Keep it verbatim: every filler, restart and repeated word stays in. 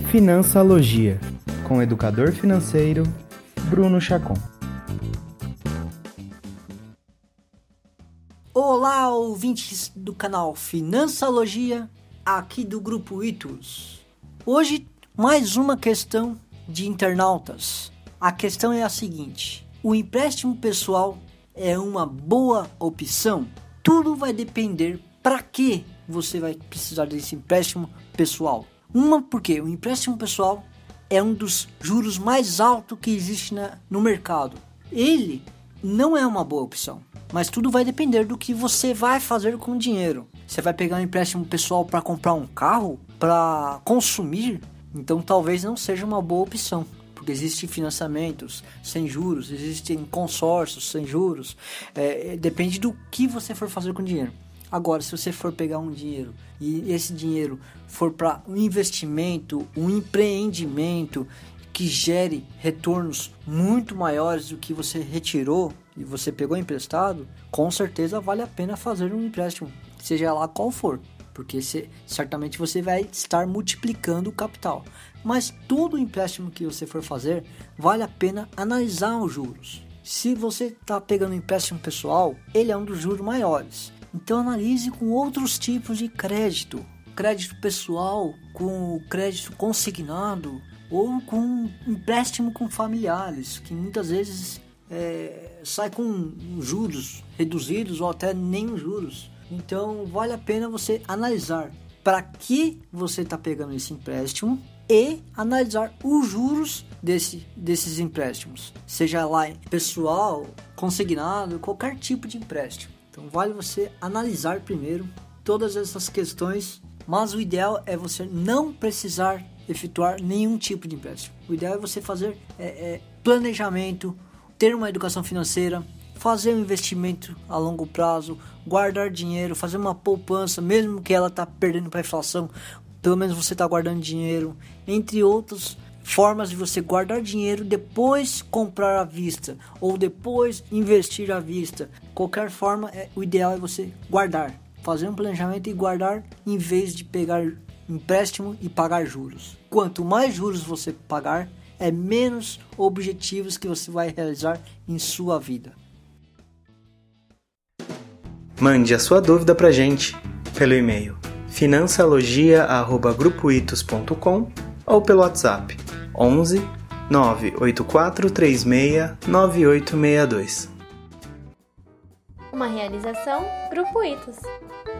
Financialogia, com o educador financeiro Bruno Chacon. Olá, ouvintes do canal Financialogia, aqui do Grupo Itus. Hoje, mais uma questão de internautas. A questão é a seguinte: o empréstimo pessoal é uma boa opção? Tudo vai depender para que você vai precisar desse empréstimo pessoal. Uma, porque o empréstimo pessoal é um dos juros mais altos que existe na, no mercado. Ele não é uma boa opção, mas tudo vai depender do que você vai fazer com o dinheiro. Você vai pegar um empréstimo pessoal para comprar um carro, para consumir, então talvez não seja uma boa opção, porque existem financiamentos sem juros, existem consórcios sem juros, é, depende do que você for fazer com o dinheiro. Agora, se você for pegar um dinheiro e esse dinheiro for para um investimento, um empreendimento que gere retornos muito maiores do que você retirou e você pegou emprestado, com certeza vale a pena fazer um empréstimo, seja lá qual for, porque você, certamente você vai estar multiplicando o capital. Mas todo empréstimo que você for fazer, vale a pena analisar os juros. Se você está pegando um empréstimo pessoal, ele é um dos juros maiores. Então analise com outros tipos de crédito. Crédito pessoal, com crédito consignado ou com empréstimo com familiares, que muitas vezes é, sai com juros reduzidos ou até nem juros. Então vale a pena você analisar para que você está pegando esse empréstimo e analisar os juros desse, desses empréstimos, seja lá pessoal, consignado, qualquer tipo de empréstimo. Então vale você analisar primeiro todas essas questões, mas o ideal é você não precisar efetuar nenhum tipo de empréstimo. O ideal é você fazer é, é, planejamento, ter uma educação financeira, fazer um investimento a longo prazo, guardar dinheiro, fazer uma poupança, mesmo que ela está perdendo para a inflação, pelo menos você está guardando dinheiro, entre outras formas de você guardar dinheiro, depois comprar à vista ou depois investir à vista. Qualquer forma, é, o ideal é você guardar, fazer um planejamento e guardar em vez de pegar empréstimo e pagar juros. Quanto mais juros você pagar, é menos objetivos que você vai realizar em sua vida. Mande a sua dúvida pra gente pelo e-mail financialogia arroba grupo itus ponto com ou pelo WhatsApp onze nove oito quatro três seis nove oito seis dois. Uma realização Grupo Itus.